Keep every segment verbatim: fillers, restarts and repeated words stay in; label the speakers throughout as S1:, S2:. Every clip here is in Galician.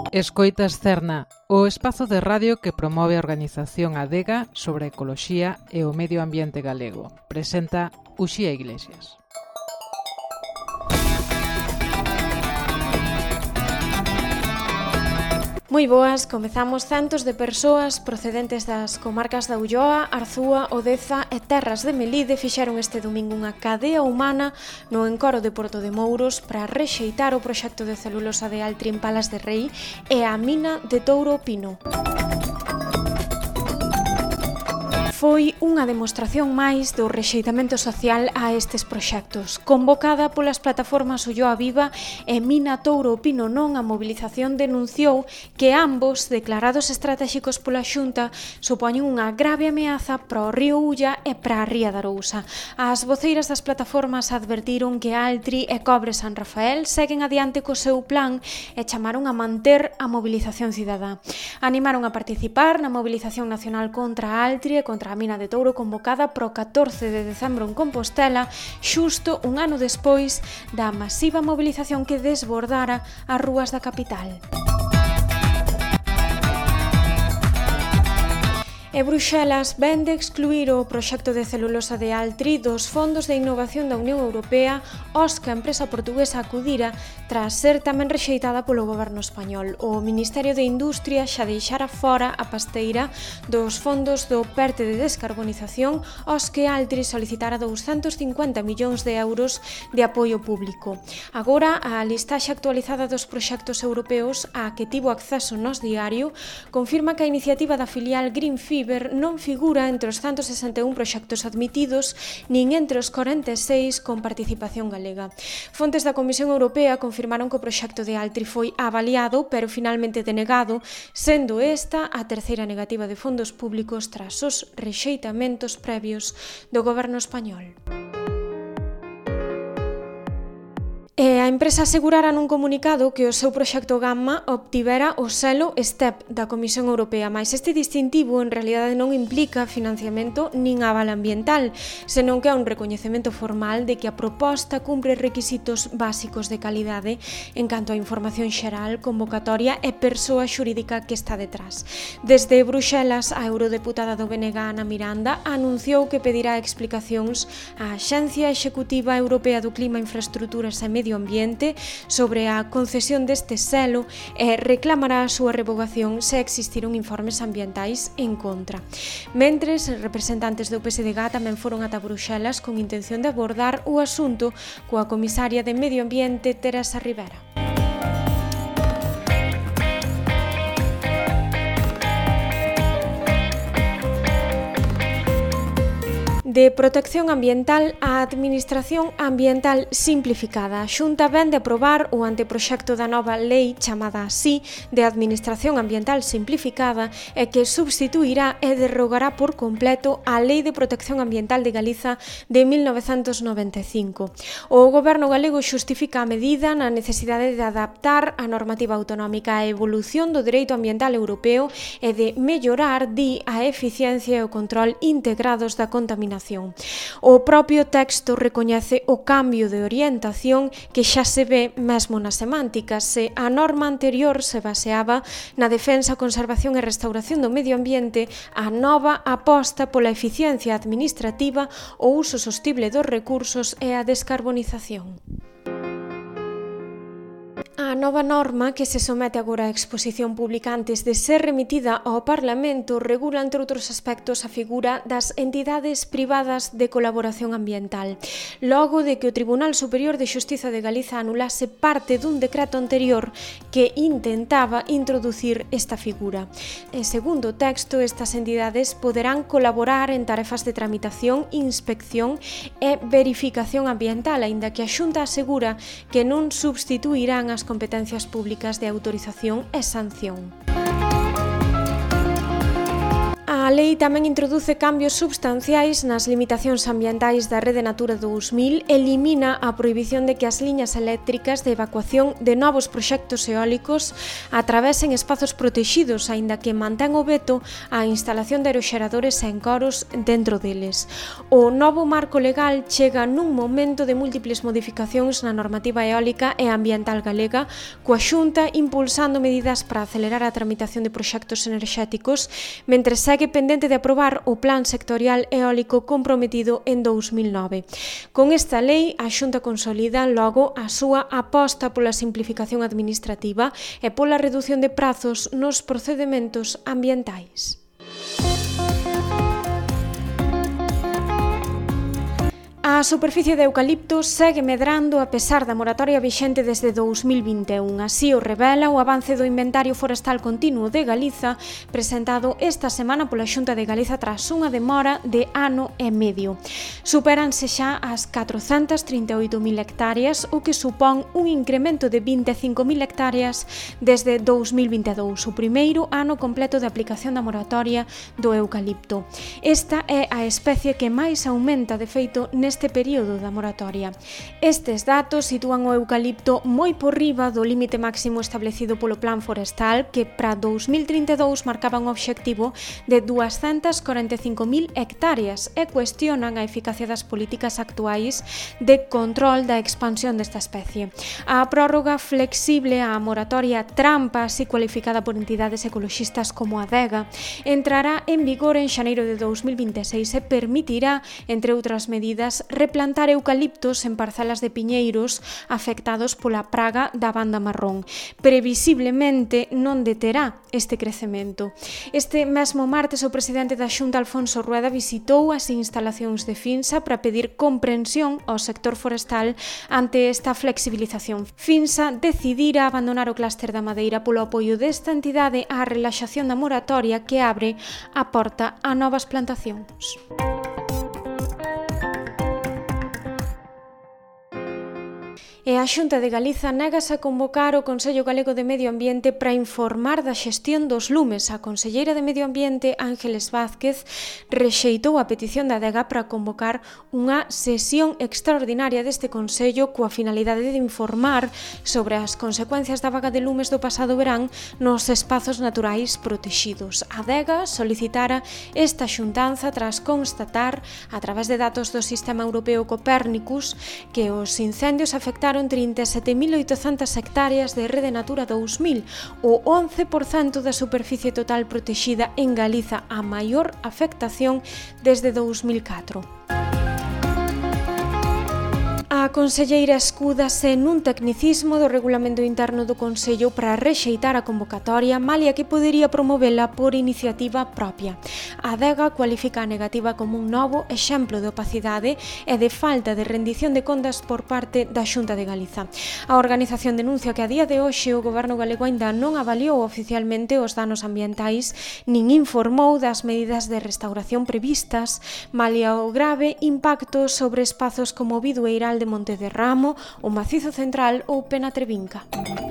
S1: Escoitas Cerna, o espazo de radio que promove a organización Adega sobre a ecoloxía e o medio ambiente galego. Presenta Uxía Iglesias.
S2: Moi boas, comezamos centos de persoas procedentes das comarcas da Ulloa, Arzúa, Odeza e Terras de Melide fixeron este domingo unha cadea humana no encoro de Porto de Mouros para rexeitar o proxecto de celulosa de Altri en Palas de Rei e a mina de Touro Pino. Foi unha demostración máis do rexeitamento social a estes proxectos. Convocada polas plataformas Ulloa Viva e Mina Touro Pino Non, a mobilización denunciou que ambos, declarados estratégicos pola Xunta, supoñen unha grave ameaza para o río Ulla e para a ría da Arousa. As voceiras das plataformas advertiron que Altri e Cobre San Rafael seguen adiante co seu plan e chamaron a manter a mobilización cidadá. Animaron a participar na mobilización nacional contra Altri e contra a mina de Touro convocada para o catorce de decembro en Compostela, xusto un ano despois da masiva mobilización que desbordara as rúas da capital. E Bruxelas vén de excluir o proxecto de celulosa de Altri dos fondos de innovación da Unión Europea aos que a empresa portuguesa acudira tras ser tamén rexeitada polo goberno español. O Ministerio de Industria xa deixara fora a pasteira dos fondos do PERTE de descarbonización aos que Altri solicitara douscentos cincuenta millóns de euros de apoio público. Agora, a listaxe actualizada dos proxectos europeos a que tivo acceso nos diario confirma que a iniciativa da filial Greenfield non figura entre os ciento sesenta e un proxectos admitidos nin entre os corenta e seis con participación galega. Fontes da Comisión Europea confirmaron que o proxecto de Altri foi avaliado, pero finalmente denegado, sendo esta a terceira negativa de fondos públicos tras os rexeitamentos previos do goberno español. E a empresa asegurara nun comunicado que o seu proxecto Gamma obtivera o selo STEP da Comisión Europea, mas este distintivo en realidade non implica financiamento nin aval ambiental, senón que é un recoñecemento formal de que a proposta cumpre requisitos básicos de calidade en canto á información xeral, convocatoria e persoa xurídica que está detrás. Desde Bruxelas, a eurodeputada do B N G, Ana Miranda, anunciou que pedirá explicacións á Axencia Executiva Europea do Clima, Infraestruturas e Medio Ambiente sobre a concesión deste selo e reclamará a súa revogación se existiron informes ambientais en contra. Mentres, representantes do P S D G tamén foron ata Bruxelas con intención de abordar o asunto coa comisaria de Medio Ambiente, Teresa Rivera. De protección ambiental á administración ambiental simplificada. A Xunta vén de aprobar o anteproxecto da nova lei chamada así de administración ambiental simplificada e que substituirá e derrogará por completo a Lei de Protección Ambiental de Galiza de mil novecentos noventa e cinco. O goberno galego xustifica a medida na necesidade de adaptar a normativa autonómica á evolución do dereito ambiental europeo e de mellorar, di, a eficiencia e o control integrados da contaminación. O propio texto recoñece o cambio de orientación que xa se ve mesmo nas semánticas. Se a norma anterior se baseaba na defensa, conservación e restauración do medio ambiente, a nova aposta pola eficiencia administrativa, o uso sostible dos recursos e a descarbonización. A nova norma, que se somete agora a exposición pública antes de ser remitida ao Parlamento, regula, entre outros aspectos, a figura das entidades privadas de colaboración ambiental. Logo de que o Tribunal Superior de Xustiza de Galiza anulase parte dun decreto anterior que intentaba introducir esta figura. En segundo texto, estas entidades poderán colaborar en tarefas de tramitación, inspección e verificación ambiental, aínda que a Xunta asegura que non substituirán as competencias públicas de autorización e sanción. A A lei tamén introduce cambios substanciais nas limitacións ambientais da Rede Natura dous mil, elimina a prohibición de que as liñas eléctricas de evacuación de novos proxectos eólicos atravesen espazos protexidos, aínda que mantén o veto á instalación de aeroxeradores e encoros dentro deles. O novo marco legal chega nun momento de múltiples modificacións na normativa eólica e ambiental galega, coa Xunta impulsando medidas para acelerar a tramitación de proxectos enerxéticos, mentre segue pendente de aprobar o Plan Sectorial Eólico comprometido en dous mil nove. Con esta lei, a Xunta consolida logo a súa aposta pola simplificación administrativa e pola redución de prazos nos procedementos ambientais. A superficie de eucalipto segue medrando a pesar da moratoria vixente desde dous mil vinte e un. Así o revela o avance do Inventario Forestal Continuo de Galiza, presentado esta semana pola Xunta de Galiza tras unha demora de ano e medio. Supéranse xa as catrocentas trinta e oito mil hectáreas, o que supón un incremento de vinte e cinco mil hectáreas desde dous mil vinte e dous, o primeiro ano completo de aplicación da moratoria do eucalipto. Esta é a especie que máis aumenta, de feito, neste período da moratoria. Estes datos sitúan o eucalipto moi por riba do límite máximo establecido polo Plan Forestal, que para dous mil trinta e dous marcaba un obxectivo de duascentas corenta e cinco mil hectáreas e cuestionan a eficacia das políticas actuais de control da expansión desta especie. A prórroga flexible á moratoria trampa, así cualificada por entidades ecoloxistas como a Adega, entrará en vigor en xaneiro de dous mil vinte e seis e permitirá, entre outras medidas, replantar eucaliptos en parcelas de piñeiros afectados pola praga da banda marrón. Previsiblemente non deterá este crecemento. Este mesmo martes o presidente da Xunta, Alfonso Rueda, visitou as instalacións de Finsa para pedir comprensión ao sector forestal ante esta flexibilización. Finsa decidira abandonar o clúster da madeira polo apoio desta entidade á relaxación da moratoria que abre a porta a novas plantacións. E a Xunta de Galiza negase a convocar o Consello Galego de Medio Ambiente para informar da xestión dos lumes. A conselleira de Medio Ambiente, Ángeles Vázquez, rexeitou a petición da Adega para convocar unha sesión extraordinaria deste Consello coa finalidade de informar sobre as consecuencias da vaga de lumes do pasado verán nos espazos naturais protexidos. A Adega solicitara esta xuntanza tras constatar, a través de datos do Sistema Europeo Copérnicus, que os incendios afectaron trinta e sete mil oitocentas hectáreas de Rede Natura dous mil, o once por cento da superficie total protexida en Galiza, a maior afectación desde dous mil catro. A conselleira escúdase nun tecnicismo do regulamento interno do Consello para rexeitar a convocatoria, malia que podería promovela por iniciativa propia. A Adega cualifica a negativa como un novo exemplo de opacidade e de falta de rendición de contas por parte da Xunta de Galiza. A organización denuncia que a día de hoxe o Goberno galego aínda non avaliou oficialmente os danos ambientais nin informou das medidas de restauración previstas, malia o grave impacto sobre espazos como o Bidueiral de Monte de Ramo, o Macizo Central ou Penatrevinca.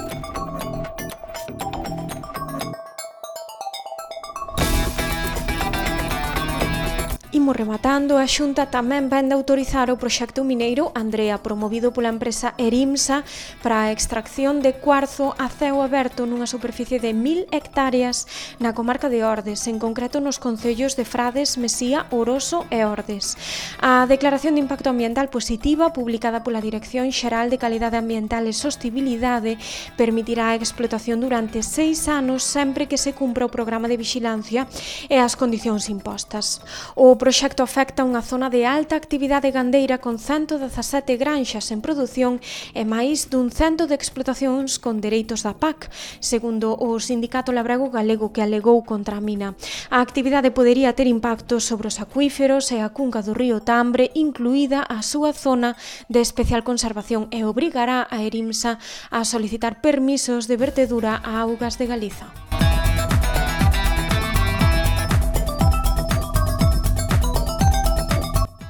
S2: Imos rematando, a Xunta tamén vén de autorizar o proxecto mineiro Andrea, promovido pola empresa Erimsa para a extracción de cuarzo a ceo aberto nunha superficie de mil hectáreas na comarca de Ordes, en concreto nos concellos de Frades, Mesía, Oroso e Ordes. A declaración de impacto ambiental positiva, publicada pola Dirección Xeral de Calidade Ambiental e Sostibilidade, permitirá a explotación durante seis anos sempre que se cumpra o programa de vixilancia e as condicións impostas. O O proxecto afecta unha zona de alta actividade gandeira con ciento dezasete granxas en produción e máis dun cento de explotacións con dereitos da P A C, segundo o Sindicato Labrego Galego, que alegou contra a mina. A actividade podería ter impactos sobre os acuíferos e a cunca do río Tambre, incluída a súa zona de especial conservación, e obrigará a Erimsa a solicitar permisos de vertedura a augas de Galiza.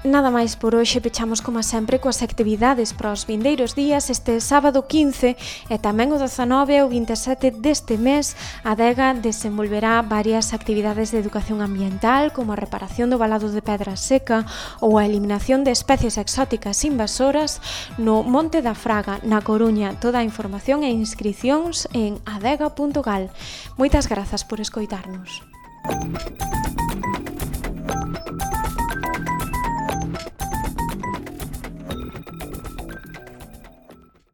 S2: nada máis por hoxe, pechamos como sempre coas actividades para os vindeiros días. Este sábado quince e tamén o dezanove e o vinte e sete deste mes, a Adega desenvolverá varias actividades de educación ambiental, como a reparación do valado de pedra seca ou a eliminación de especies exóticas invasoras no Monte da Fraga, na Coruña. Toda a información e inscricións en adega punto gal. Moitas grazas por escoitarnos.